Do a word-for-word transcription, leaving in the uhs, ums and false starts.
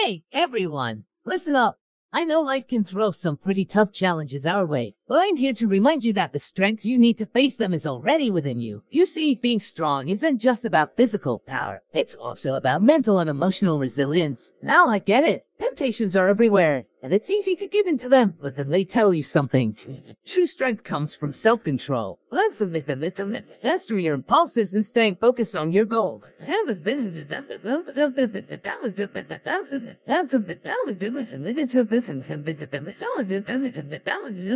Hey, everyone, listen up. I know life can throw some pretty tough challenges our way, but I'm here to remind you that the strength you need to face them is already within you. You see, being strong isn't just about physical power. It's also about mental and emotional resilience. Now I get it. Temptations are everywhere, and it's easy to give in to them, but then they tell you something. True strength comes from self-control. Mastering your impulses and staying focused on your goal.